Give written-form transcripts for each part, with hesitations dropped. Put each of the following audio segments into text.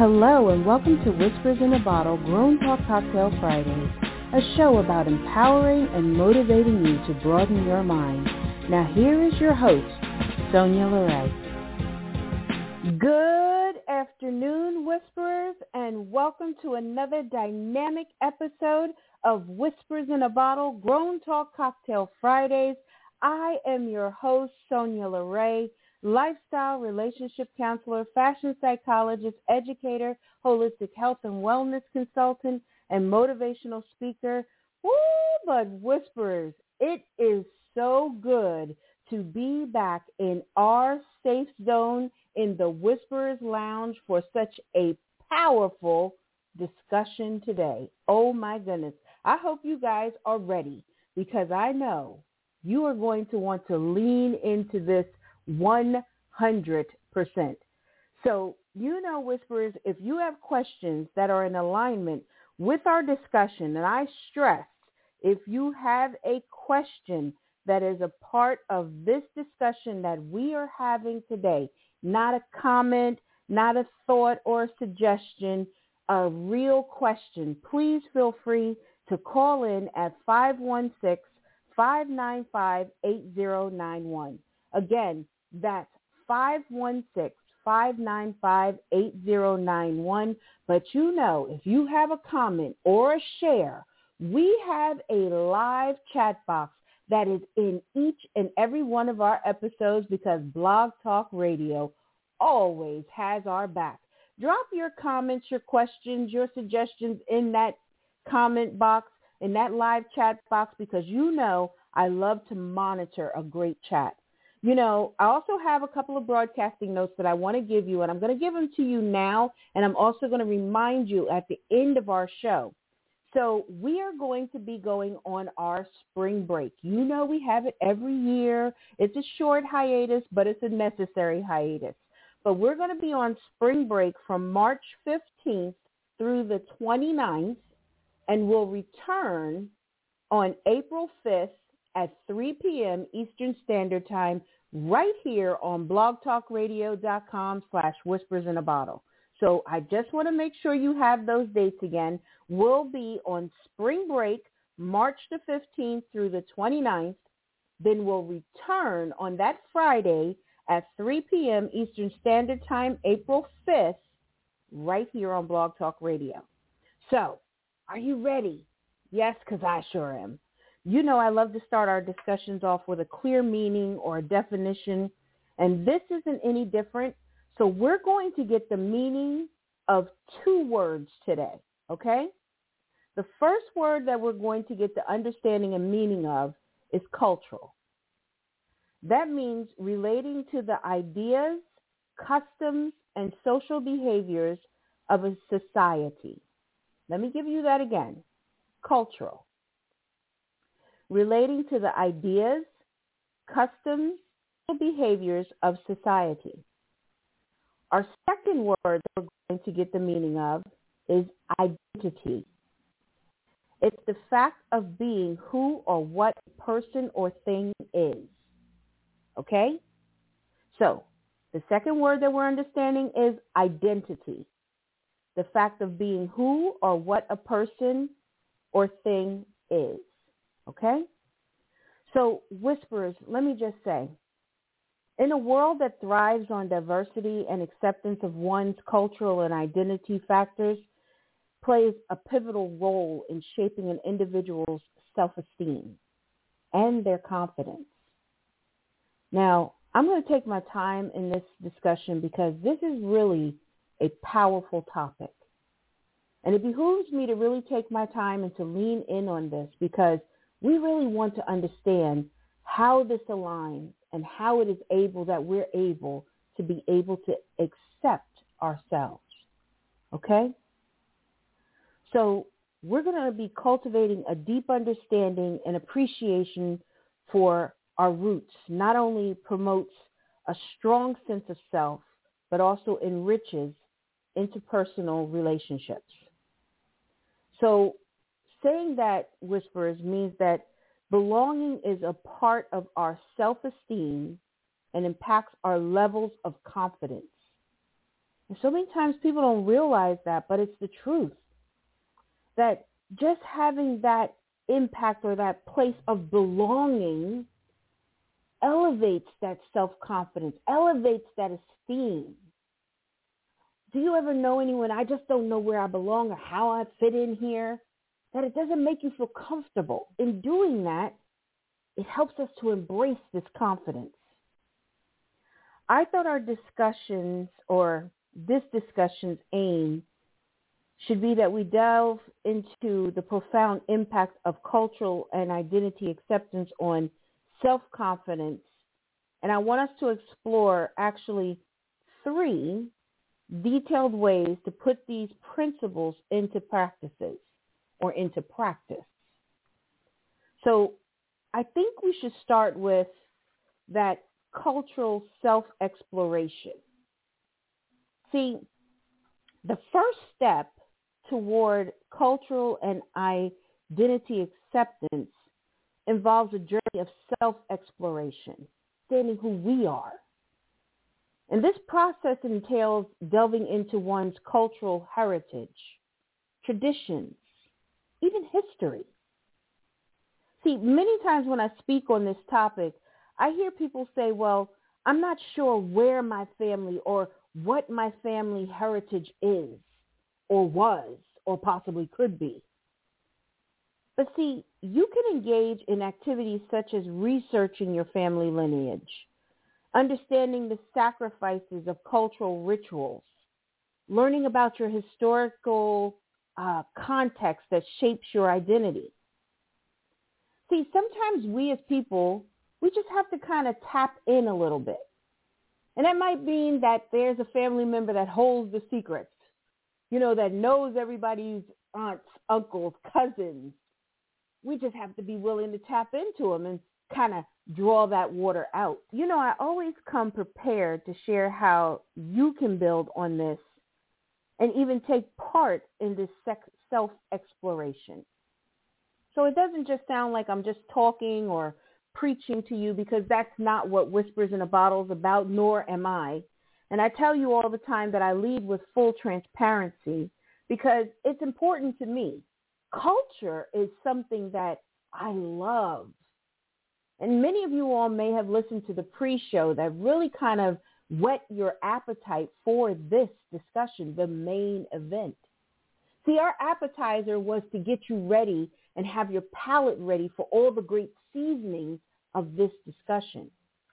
Hello and welcome to Whispers in a Bottle Grown Talk Cocktail Fridays, a show about empowering and motivating you to broaden your mind. Now here is your host, Sonia Loray. Good afternoon, Whisperers, and welcome to another dynamic episode of Whispers in a Bottle Grown Talk Cocktail Fridays. I am your host, Sonia Loray, lifestyle relationship counselor, fashion psychologist, educator, holistic health and wellness consultant, and motivational speaker. Woo, but Whisperers, it is so good to be back in our safe zone in the Whisperers Lounge for such a powerful discussion today. Oh my goodness. I hope you guys are ready because I know you are going to want to lean into this 100%. So, Whisperers, if you have questions that are in alignment with our discussion, and I stress, if you have a question that is a part of this discussion that we are having today, not a comment, not a thought or a suggestion, a real question, please feel free to call in at 516-595-8091. Again, that's 516-595-8091. But if you have a comment or a share, we have a live chat box that is in each and every one of our episodes because Blog Talk Radio always has our back. Drop your comments, your questions, your suggestions in that comment box, in that live chat box, because I love to monitor a great chat. I also have a couple of broadcasting notes that I want to give you, and I'm going to give them to you now, and I'm also going to remind you at the end of our show. So we are going to be going on our spring break. We have it every year. It's a short hiatus, but it's a necessary hiatus. But we're going to be on spring break from March 15th through the 29th, and we'll return on April 5th at 3 p.m. Eastern Standard Time right here on blogtalkradio.com/whispersinabottle. So I just want to make sure you have those dates again. We'll be on spring break, March the 15th through the 29th. Then we'll return on that Friday at 3 p.m. Eastern Standard Time, April 5th, right here on Blog Talk Radio. So are you ready? Yes, because I sure am. I love to start our discussions off with a clear meaning or a definition, and this isn't any different. So we're going to get the meaning of two words today, okay? The first word that we're going to get the understanding and meaning of is cultural. That means relating to the ideas, customs, and social behaviors of a society. Let me give you that again. Cultural. Relating to the ideas, customs, and behaviors of society. Our second word that we're going to get the meaning of is identity. It's the fact of being who or what a person or thing is. Okay? So, the second word that we're understanding is identity. The fact of being who or what a person or thing is. Okay? So, Whisperers, let me just say, in a world that thrives on diversity and acceptance of one's cultural and identity factors, plays a pivotal role in shaping an individual's self-esteem and their confidence. Now, I'm going to take my time in this discussion because this is really a powerful topic. And it behooves me to really take my time and to lean in on this because we really want to understand how this aligns and how it is we're able to be able to accept ourselves. Okay? So we're going to be cultivating a deep understanding and appreciation for our roots. Not only promotes a strong sense of self, but also enriches interpersonal relationships. So saying that, Whisperers, means that belonging is a part of our self-esteem and impacts our levels of confidence. And so many times people don't realize that, but it's the truth. That just having that impact or that place of belonging elevates that self-confidence, elevates that esteem. Do you ever know anyone, I just don't know where I belong or how I fit in here? That it doesn't make you feel comfortable. In doing that, it helps us to embrace this confidence. I thought our discussions, or this discussion's aim, should be that we delve into the profound impact of cultural and identity acceptance on self-confidence. And I want us to explore actually 3 detailed ways to put these principles into practices or into practice. So I think we should start with that cultural self-exploration. See, the first step toward cultural and identity acceptance involves a journey of self-exploration, understanding who we are. And this process entails delving into one's cultural heritage, traditions, even history. See, many times when I speak on this topic, I hear people say, well, I'm not sure where my family or what my family heritage is or was or possibly could be. But see, you can engage in activities such as researching your family lineage, understanding the sacrifices of cultural rituals, learning about your historical context that shapes your identity. See, sometimes we as people, we just have to kind of tap in a little bit. And that might mean that there's a family member that holds the secrets, that knows everybody's aunts, uncles, cousins. We just have to be willing to tap into them and kind of draw that water out. I always come prepared to share how you can build on this and even take part in this self-exploration. So it doesn't just sound like I'm just talking or preaching to you, because that's not what Whispers in a Bottle is about, nor am I. And I tell you all the time that I lead with full transparency because it's important to me. Culture is something that I love. And many of you all may have listened to the pre-show that really kind of whet your appetite for this discussion, the main event. See, our appetizer was to get you ready and have your palate ready for all the great seasonings of this discussion.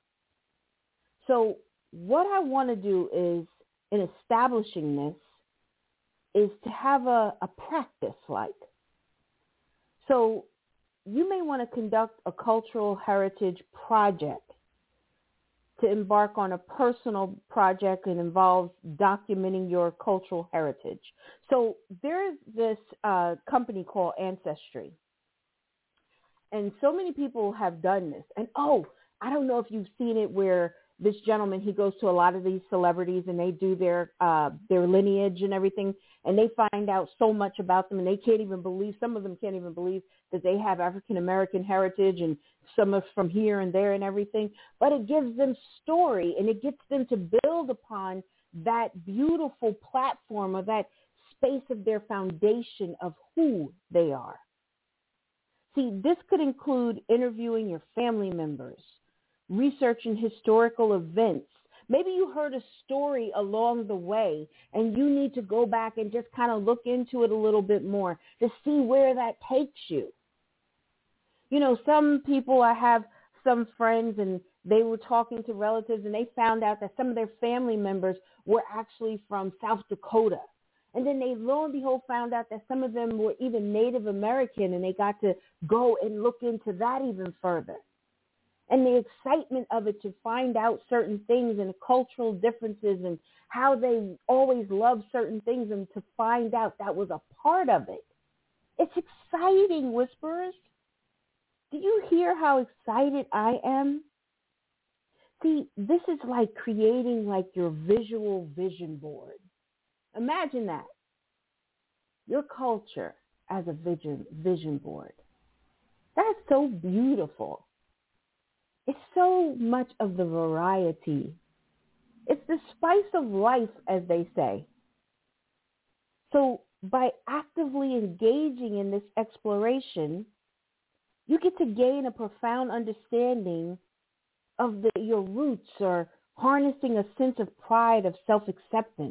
So what I want to do is, in establishing this, is to have a practice like. So you may want to conduct a cultural heritage project, to embark on a personal project that involves documenting your cultural heritage. So there's this company called Ancestry. And so many people have done this. And, I don't know if you've seen it where this gentleman, he goes to a lot of these celebrities and they do their lineage and everything. And they find out so much about them, and they can't even believe, some of them can't even believe that they have African-American heritage, and some are from here and there and everything. But it gives them story, and it gets them to build upon that beautiful platform or that space of their foundation of who they are. See, this could include interviewing your family members, researching historical events. Maybe you heard a story along the way and you need to go back and just kind of look into it a little bit more to see where that takes you. Some people, I have some friends, and they were talking to relatives and they found out that some of their family members were actually from South Dakota. And then they, lo and behold, found out that some of them were even Native American, and they got to go and look into that even further. And the excitement of it to find out certain things and cultural differences and how they always loved certain things, and to find out that was a part of it. It's exciting, Whisperers. Do you hear how excited I am? See, this is like creating like your visual vision board. Imagine that. Your culture as a vision board. That's so beautiful. It's so much of the variety It's the spice of life, as they say. So by actively engaging in this exploration, you get to gain a profound understanding of your roots, or harnessing a sense of pride, of self-acceptance.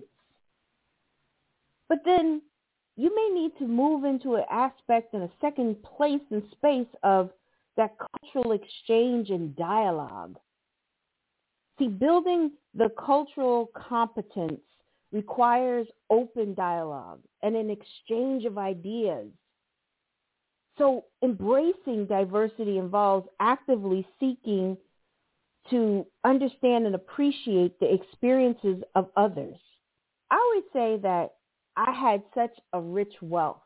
But then you may need to move into an aspect and a second place and space of that cultural exchange and dialogue. See, building the cultural competence requires open dialogue and an exchange of ideas. So embracing diversity involves actively seeking to understand and appreciate the experiences of others. I always say that I had such a rich wealth.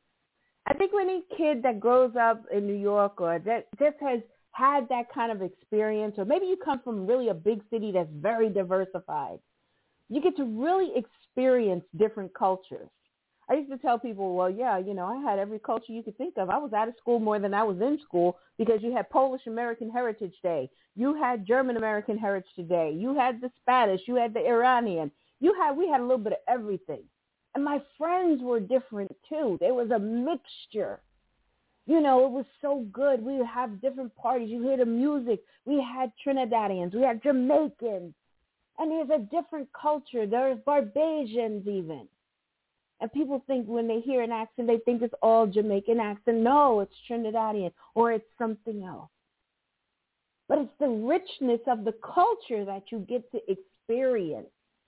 I think any kid that grows up in New York, or that just has had that kind of experience, or maybe you come from really a big city that's very diversified, you get to really experience different cultures. I used to tell people, well, yeah, I had every culture you could think of. I was out of school more than I was in school, because you had Polish American Heritage Day. You had German American Heritage Day. You had the Spanish. You had the Iranian. We had a little bit of everything. And my friends were different too. There was a mixture. It was so good. We would have different parties. You hear the music. We had Trinidadians. We had Jamaicans. And there's a different culture. There's Barbadians even. And people think when they hear an accent, they think it's all Jamaican accent. No, it's Trinidadian, or it's something else. But it's the richness of the culture that you get to experience.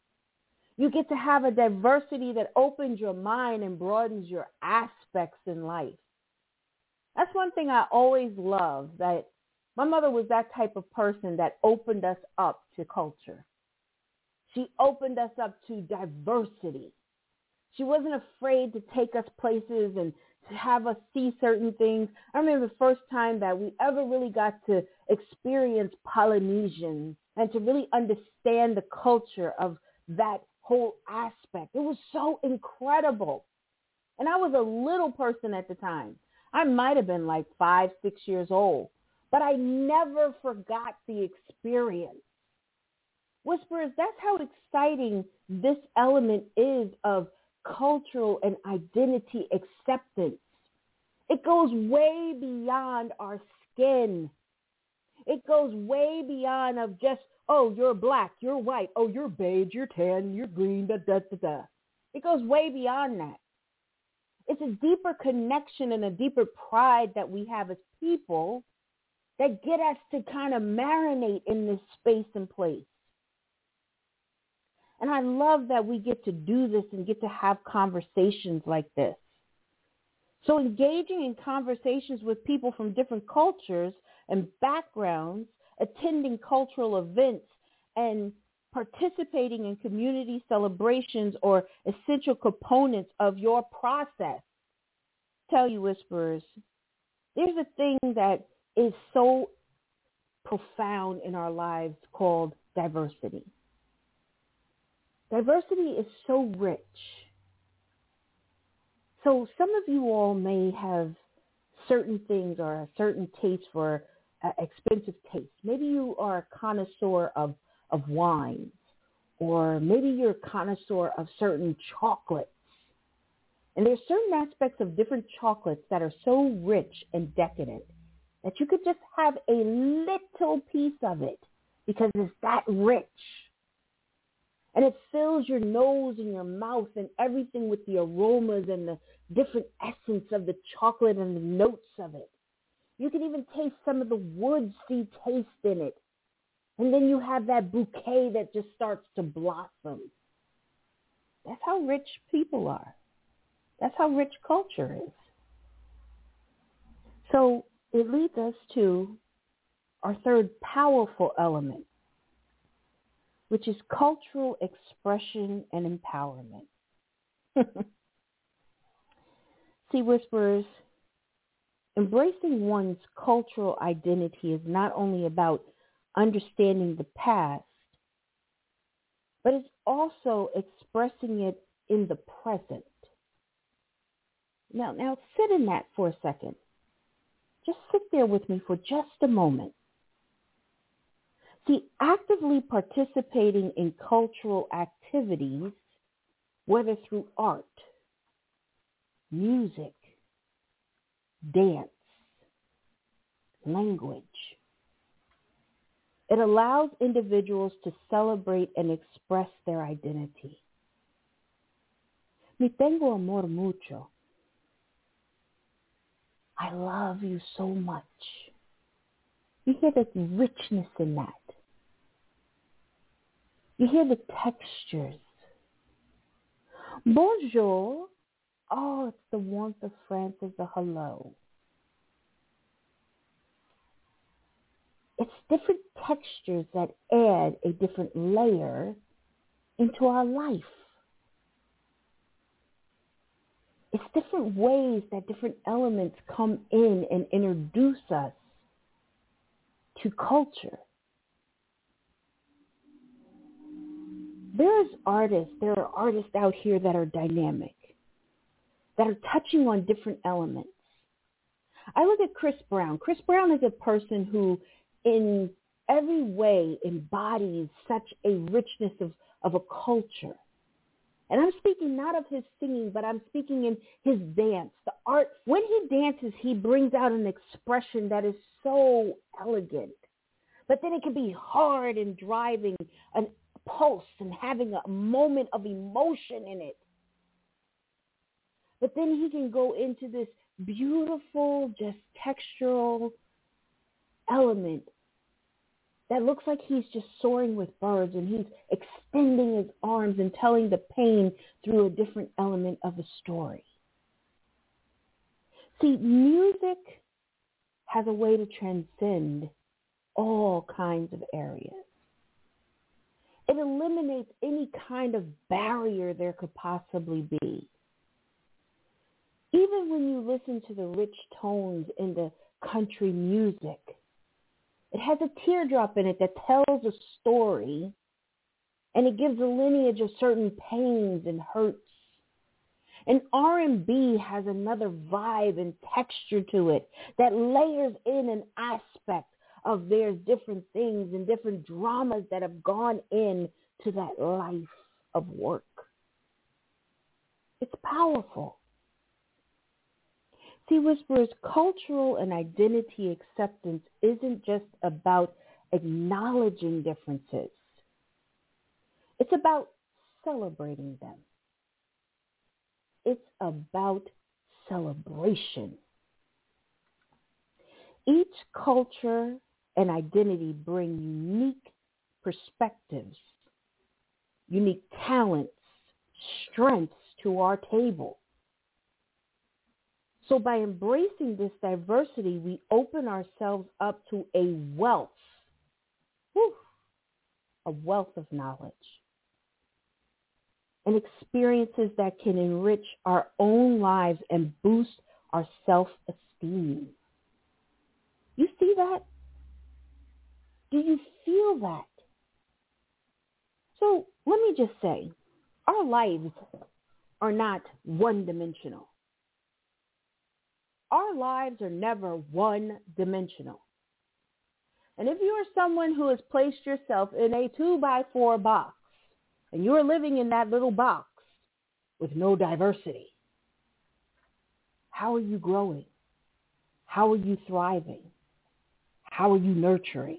You get to have a diversity that opens your mind and broadens your aspects in life. That's one thing I always loved, that my mother was that type of person that opened us up to culture. She opened us up to diversity. She wasn't afraid to take us places and to have us see certain things. I remember the first time that we ever really got to experience Polynesian and to really understand the culture of that whole aspect. It was so incredible. And I was a little person at the time. I might have been like 5, 6 years old, but I never forgot the experience. Whisperers, that's how exciting this element is of cultural and identity acceptance. It goes way beyond our skin. It goes way beyond of just, oh, you're black, you're white, oh, you're beige, you're tan, you're green, da, da, da, da. It goes way beyond that. It's a deeper connection and a deeper pride that we have as people that get us to kind of marinate in this space and place. And I love that we get to do this and get to have conversations like this. So engaging in conversations with people from different cultures and backgrounds, attending cultural events, and participating in community celebrations or essential components of your process. Tell you, Whisperers, there's a thing that is so profound in our lives called diversity. Diversity is so rich. So some of you all may have certain things or a certain taste for expensive taste. Maybe you are a connoisseur of wines, or maybe you're a connoisseur of certain chocolates. And there's certain aspects of different chocolates that are so rich and decadent that you could just have a little piece of it because it's that rich. And it fills your nose and your mouth and everything with the aromas and the different essence of the chocolate and the notes of it. You can even taste some of the woodsy taste in it. And then you have that bouquet that just starts to blossom. That's how rich people are. That's how rich culture is. So it leads us to our third powerful element, which is cultural expression and empowerment. See, Whisperers, embracing one's cultural identity is not only about understanding the past, but it's also expressing it in the present. Now sit in that for a second. Just sit there with me for just a moment. See, actively participating in cultural activities, whether through art, music, dance, language, it allows individuals to celebrate and express their identity. Me tengo amor mucho. I love you so much. You hear the richness in that. You hear the textures. Bonjour. Oh, it's the warmth of France as a hello. It's different textures that add a different layer into our life. It's different ways that different elements come in and introduce us to culture. There are artists out here that are dynamic, that are touching on different elements. I look at Chris Brown. Chris Brown is a person who in every way embodies such a richness of a culture. And I'm speaking not of his singing, but I'm speaking in his dance, the art. When he dances, he brings out an expression that is so elegant. But then it can be hard and driving a pulse and having a moment of emotion in it. But then he can go into this beautiful, just textural element that looks like he's just soaring with birds, and he's extending his arms and telling the pain through a different element of the story. See, music has a way to transcend all kinds of areas. It eliminates any kind of barrier there could possibly be. Even when you listen to the rich tones in the country music, it has a teardrop in it that tells a story, and it gives a lineage of certain pains and hurts. And R&B has another vibe and texture to it that layers in an aspect of there's different things and different dramas that have gone into that life of work. It's powerful. See, Whisperers, cultural and identity acceptance isn't just about acknowledging differences. It's about celebrating them. It's about celebration. Each culture and identity bring unique perspectives, unique talents, strengths to our table. So by embracing this diversity, we open ourselves up to a wealth of knowledge and experiences that can enrich our own lives and boost our self-esteem. You see that? Do you feel that? So let me just say, our lives are not one-dimensional. Our lives are never one-dimensional. And if you are someone who has placed yourself in a 2x4 box, and you're living in that little box with no diversity, how are you growing? How are you thriving? How are you nurturing?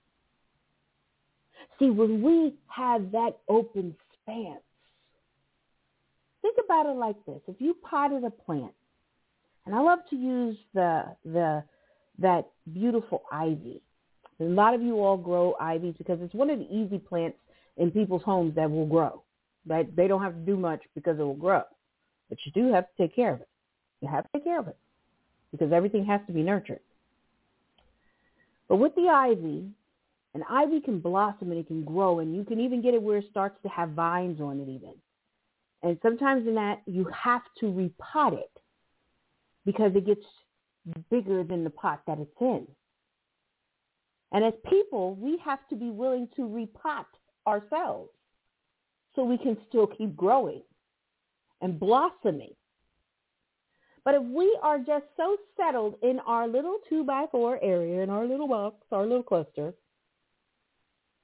See, when we have that open stance, think about it like this. If you potted a plant, and I love to use that beautiful ivy. A lot of you all grow ivies because it's one of the easy plants in people's homes that will grow. Right? They don't have to do much because it will grow. But you do have to take care of it. You have to take care of it because everything has to be nurtured. But with the ivy, an ivy can blossom and it can grow, and you can even get it where it starts to have vines on it even. And sometimes in that, you have to repot it because it gets bigger than the pot that it's in. And as people, we have to be willing to repot ourselves so we can still keep growing and blossoming. But if we are just so settled in our little 2x4 area, in our little box, our little cluster,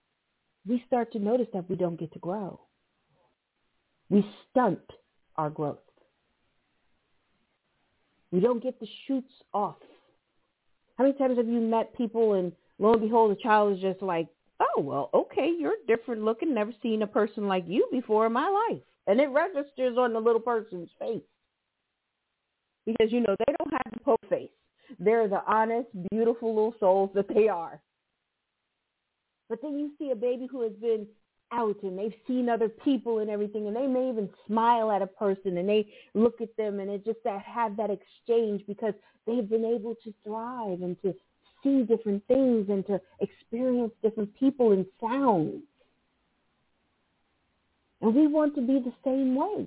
we start to notice that we don't get to grow. We stunt our growth. We don't get the shoots off. How many times have you met people and lo and behold, the child is just like, oh, well, okay, you're different looking, never seen a person like you before in my life. And it registers on the little person's face. Because, they don't have the poke face. They're the honest, beautiful little souls that they are. But then you see a baby who has been out and they've seen other people and everything, and they may even smile at a person and they look at them, and it just that have that exchange because they've been able to thrive and to see different things and to experience different people and sounds. And we want to be the same way.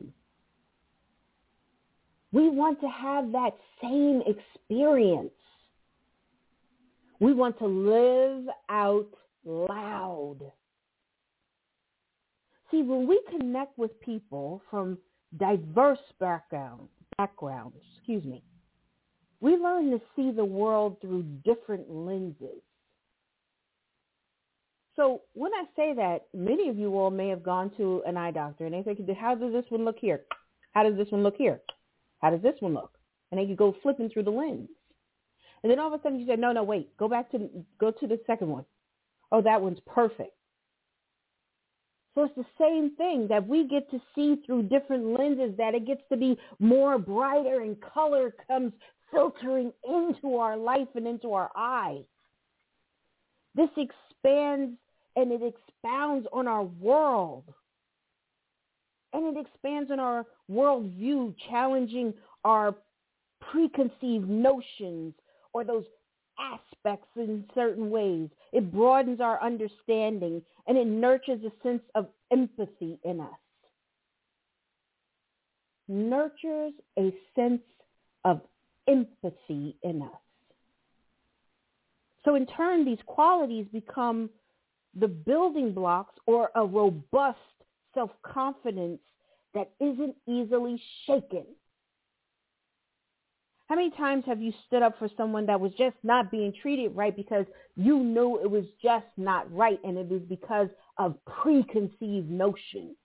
We want to have that same experience. We want to live out loud. See, when we connect with people from diverse backgrounds, we learn to see the world through different lenses. So when I say that, many of you all may have gone to an eye doctor and they think, how does this one look here? How does this one look here? How does this one look? And they could go flipping through the lens. And then all of a sudden you say, no, wait, go to the second one. Oh, that one's perfect. So it's the same thing that we get to see through different lenses, that it gets to be more brighter and color comes filtering into our life and into our eyes. This expands and it expounds on our world. And it expands on our worldview, challenging our preconceived notions or those aspects in certain ways. It broadens our understanding and it nurtures a sense of empathy in us. Nurtures a sense of empathy in us. So in turn, these qualities become the building blocks or a robust self-confidence that isn't easily shaken. How many times have you stood up for someone that was just not being treated right because you knew it was just not right, and it was because of preconceived notions?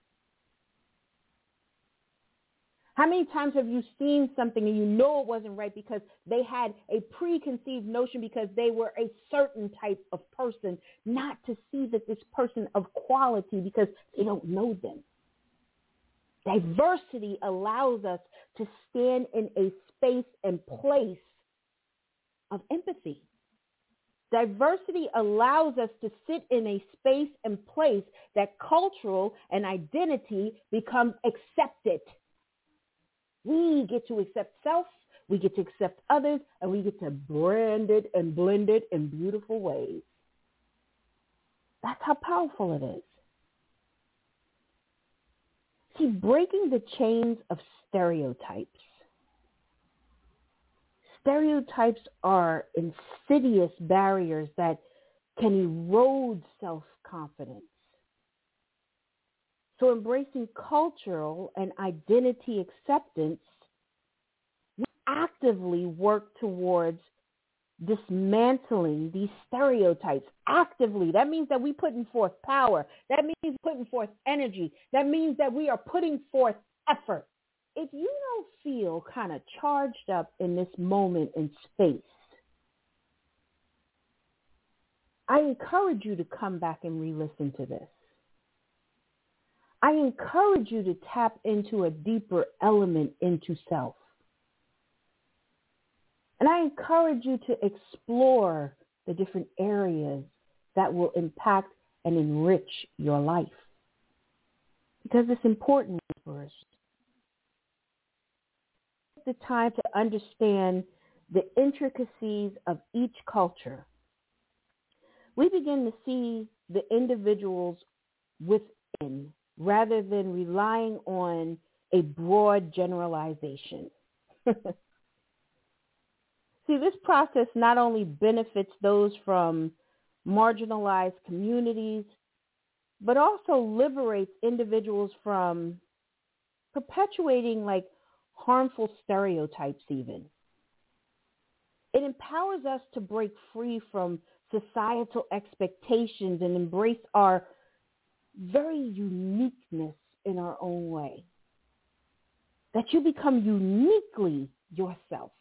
How many times have you seen something and you know it wasn't right because they had a preconceived notion because they were a certain type of person, not to see that this person of quality because they don't know them? Diversity allows us to stand in a space and place of empathy. Diversity allows us to sit in a space and place that cultural and identity become accepted. We get to accept self, we get to accept others, and we get to brand it and blend it in beautiful ways. That's how powerful it is. See, breaking the chains of stereotypes. Stereotypes are insidious barriers that can erode self-confidence. So embracing cultural and identity acceptance, we actively work towards dismantling these stereotypes actively. That means that we're putting forth power. That means putting forth energy. That means that we are putting forth effort. If you don't feel kind of charged up in this moment in space, I encourage you to come back and re-listen to this. I encourage you to tap into a deeper element into self. And I encourage you to explore the different areas that will impact and enrich your life. Because it's important for us. Take the time to understand the intricacies of each culture. We begin to see the individuals within rather than relying on a broad generalization. See, this process not only benefits those from marginalized communities, but also liberates individuals from perpetuating harmful stereotypes even. It empowers us to break free from societal expectations and embrace our very uniqueness in our own way. That you become uniquely yourself.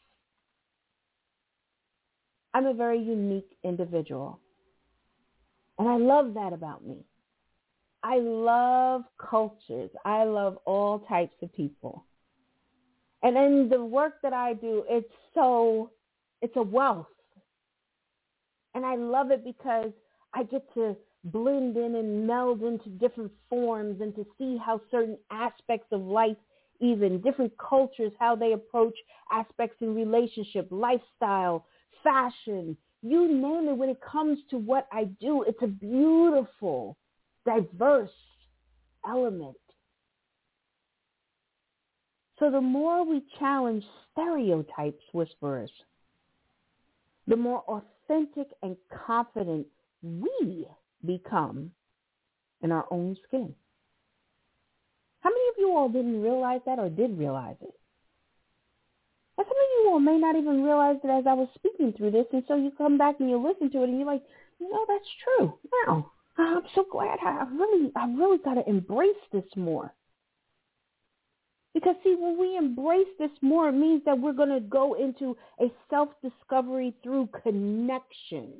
I'm a very unique individual. And I love that about me. I love cultures. I love all types of people. And in the work that I do, it's a wealth. And I love it because I get to blend in and meld into different forms and to see how certain aspects of life, even different cultures, how they approach aspects in relationship, lifestyle, fashion, you name it. When it comes to what I do, it's a beautiful, diverse element. So the more we challenge stereotypes, whisperers, the more authentic and confident we become in our own skin. How many of you all didn't realize that or did realize it? And some of you all may not even realize it as I was speaking through this, and so you come back and you listen to it and you're like, that's true. Wow, I'm so glad. I really got to embrace this more. Because, see, when we embrace this more, it means that we're going to go into a self-discovery through connection.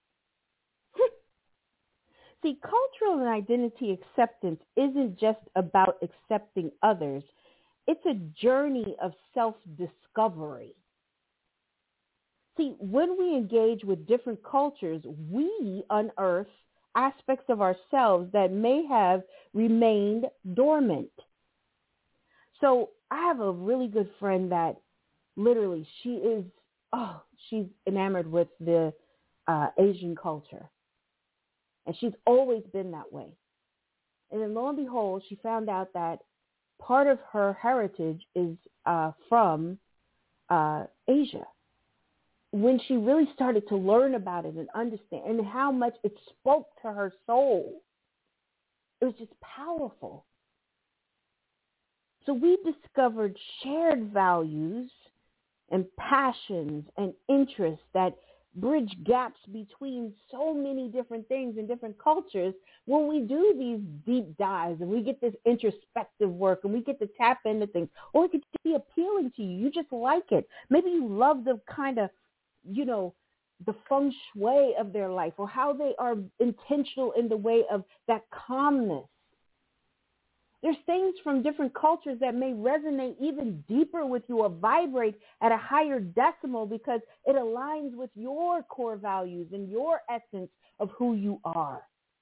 See, cultural and identity acceptance isn't just about accepting others. It's a journey of self-discovery. See, when we engage with different cultures, we unearth aspects of ourselves that may have remained dormant. So I have a really good friend that literally she's enamored with the Asian culture. And she's always been that way. And then lo and behold, she found out that part of her heritage is from Asia. When she really started to learn about it and understand and how much it spoke to her soul, it was just powerful. So we discovered shared values and passions and interests that bridge gaps between so many different things and different cultures when we do these deep dives and we get this introspective work and we get to tap into things, or it could be appealing to you. You just like it. Maybe you love the kind of, the feng shui of their life or how they are intentional in the way of that calmness. There's things from different cultures that may resonate even deeper with you or vibrate at a higher decimal because it aligns with your core values and your essence of who you are.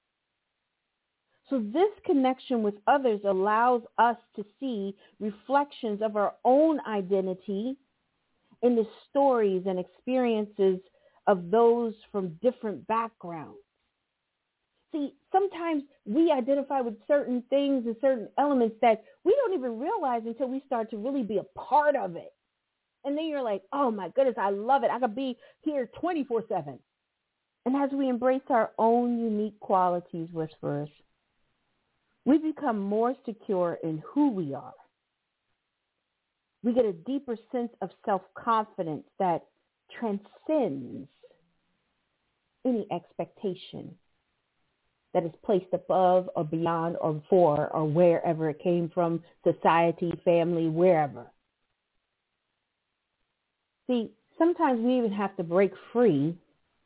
So this connection with others allows us to see reflections of our own identity in the stories and experiences of those from different backgrounds. See, sometimes we identify with certain things and certain elements that we don't even realize until we start to really be a part of it. And then you're like, oh my goodness, I love it. I could be here 24/7. And as we embrace our own unique qualities, whisperers, we become more secure in who we are. We get a deeper sense of self-confidence that transcends any expectation that is placed above or beyond or for or wherever it came from, society, family, wherever. See, sometimes we even have to break free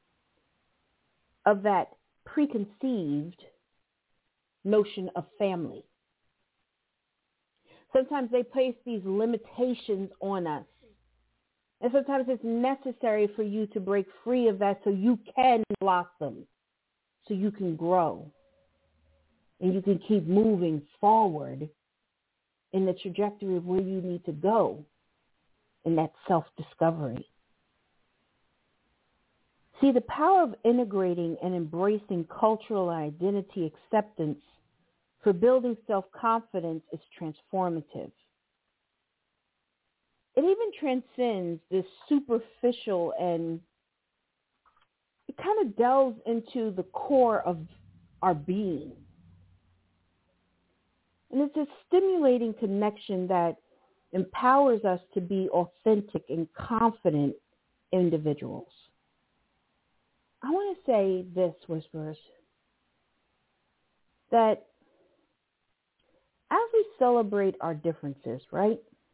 of that preconceived notion of family. Sometimes they place these limitations on us. And sometimes it's necessary for you to break free of that so you can blossom, so you can grow, and you can keep moving forward in the trajectory of where you need to go in that self-discovery. See, the power of integrating and embracing cultural identity acceptance for building self-confidence is transformative. It even transcends this superficial and it kind of delves into the core of our being. And it's a stimulating connection that empowers us to be authentic and confident individuals. I want to say this, whisperers, that as we celebrate our differences, right,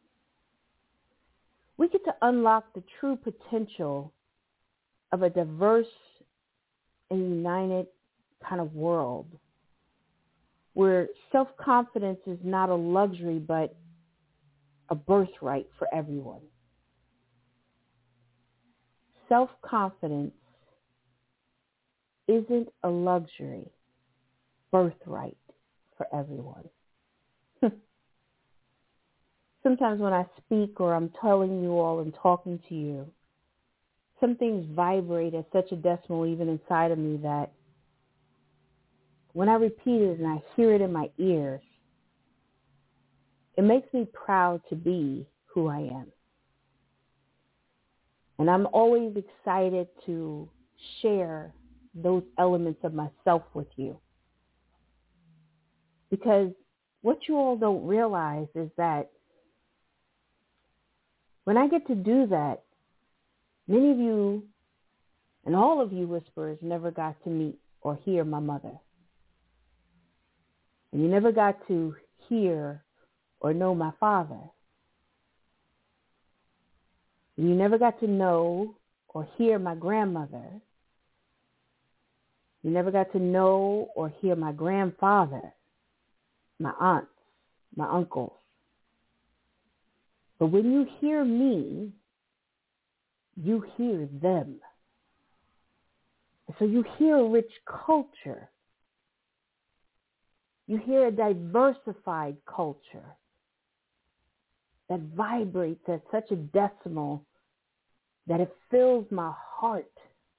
we get to unlock the true potential of a diverse and united kind of world where self-confidence is not a luxury but a birthright for everyone. Self-confidence isn't a luxury, birthright for everyone. Sometimes when I speak or I'm telling you all and talking to you, some things vibrate at such a decimal even inside of me that when I repeat it and I hear it in my ears, it makes me proud to be who I am. And I'm always excited to share those elements of myself with you. Because what you all don't realize is that when I get to do that, many of you and all of you whisperers never got to meet or hear my mother. And you never got to hear or know my father. And you never got to know or hear my grandmother. You never got to know or hear my grandfather, my aunts, my uncles. But when you hear me, you hear them. And so you hear a rich culture. You hear a diversified culture that vibrates at such a decimal that it fills my heart.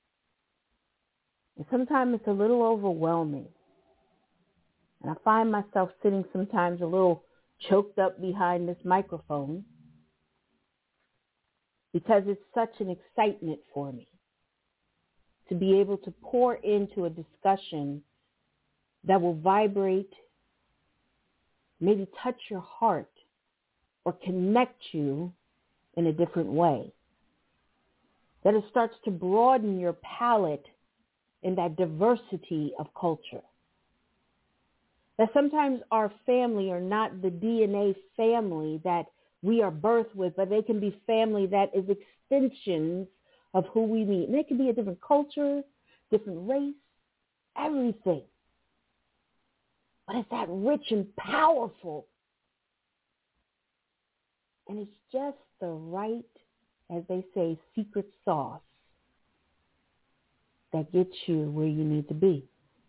And sometimes it's a little overwhelming. And I find myself sitting sometimes a little choked up behind this microphone because it's such an excitement for me to be able to pour into a discussion that will vibrate, maybe touch your heart or connect you in a different way. That it starts to broaden your palette in that diversity of culture. That sometimes our family are not the DNA family that we are birthed with, but they can be family that is extensions of who we meet. And they can be a different culture, different race, everything. But it's that rich and powerful. And it's just the right, as they say, secret sauce that gets you where you need to be.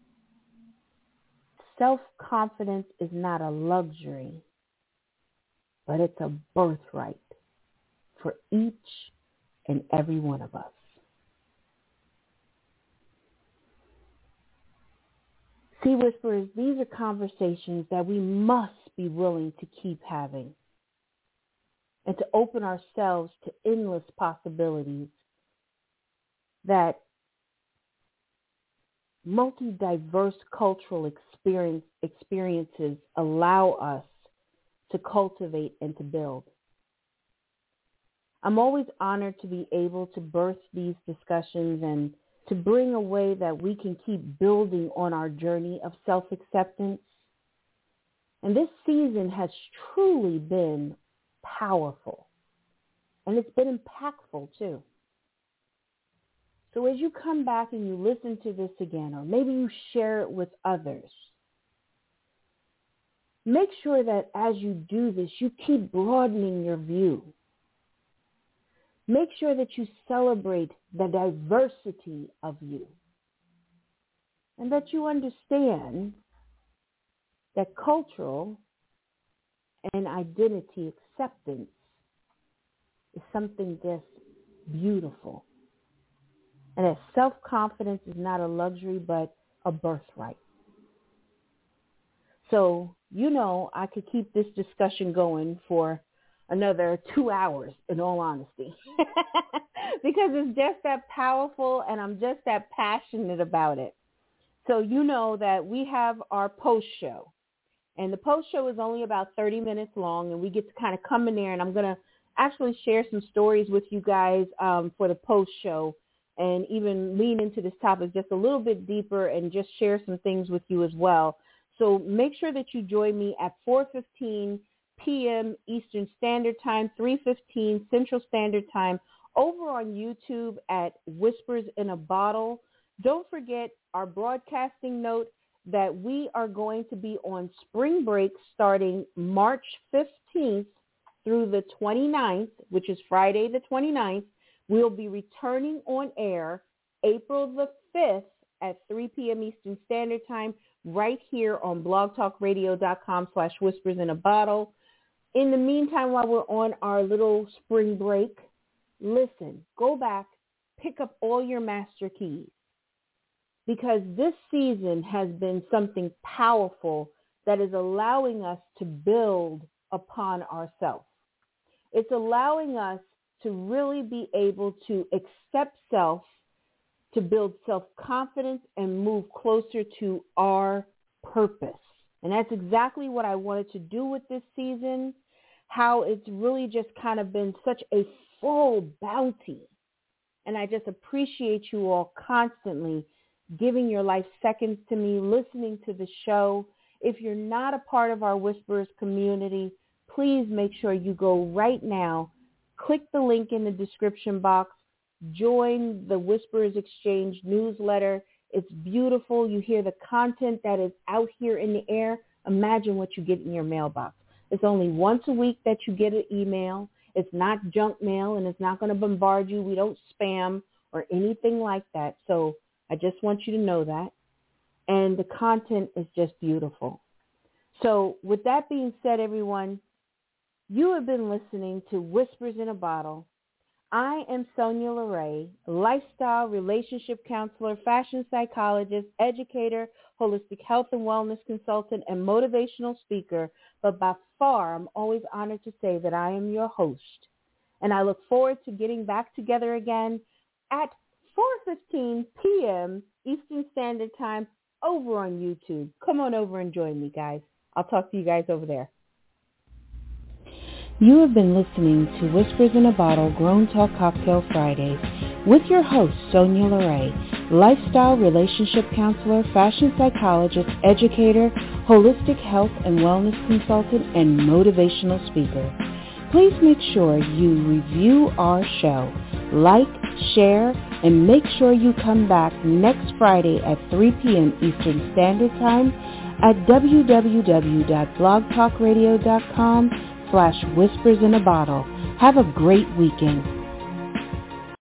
Self-confidence is not a luxury, but it's a birthright for each and every one of us. See, Whisperers, these are conversations that we must be willing to keep having and to open ourselves to endless possibilities that multi-diverse cultural experiences allow us to cultivate and to build. I'm always honored to be able to birth these discussions and to bring a way that we can keep building on our journey of self-acceptance. And this season has truly been powerful, and it's been impactful too. So as you come back and you listen to this again, or maybe you share it with others, make sure that as you do this, you keep broadening your view. Make sure that you celebrate the diversity of you and that you understand that cultural and identity acceptance is something just beautiful. And that self-confidence is not a luxury, but a birthright. So, I could keep this discussion going for another 2 hours, in all honesty, because it's just that powerful and I'm just that passionate about it. So that we have our post show, and the post show is only about 30 minutes long, and we get to kind of come in there, and I'm going to actually share some stories with you guys for the post show and even lean into this topic just a little bit deeper and just share some things with you as well. So make sure that you join me at 4:15 p.m. Eastern Standard Time, 3:15 Central Standard Time, over on YouTube at Whispers in a Bottle. Don't forget our broadcasting note that we are going to be on spring break starting March 15th through the 29th, which is Friday the 29th. We'll be returning on air April the 5th at 3 p.m. Eastern Standard Time right here on blogtalkradio.com/whispers in a bottle. In the meantime, while we're on our little spring break, listen, go back, pick up all your master keys, because this season has been something powerful that is allowing us to build upon ourselves. It's allowing us to really be able to accept self, to build self-confidence and move closer to our purpose. And that's exactly what I wanted to do with this season, how it's really just kind of been such a full bounty. And I just appreciate you all constantly giving your life seconds to me, listening to the show. If you're not a part of our Whisperers community, please make sure you go right now, click the link in the description box, join the Whisperers Exchange newsletter. It's beautiful. You hear the content that is out here in the air. Imagine what you get in your mailbox. It's only once a week that you get an email. It's not junk mail, and it's not going to bombard you. We don't spam or anything like that. So I just want you to know that. And the content is just beautiful. So with that being said, everyone, you have been listening to Whispers in a Bottle. I am Sonia LeRae, lifestyle, relationship counselor, fashion psychologist, educator, holistic health and wellness consultant, and motivational speaker. But by far, I'm always honored to say that I am your host. And I look forward to getting back together again at 4:15 p.m. Eastern Standard Time over on YouTube. Come on over and join me, guys. I'll talk to you guys over there. You have been listening to Whispers in a Bottle Grown Talk Cocktail Fridays with your host, Sonia LeRae, lifestyle, relationship counselor, fashion psychologist, educator, holistic health and wellness consultant, and motivational speaker. Please make sure you review our show, like, share, and make sure you come back next Friday at 3 p.m. Eastern Standard Time at www.blogtalkradio.com/whispers in a bottle. Have a great weekend.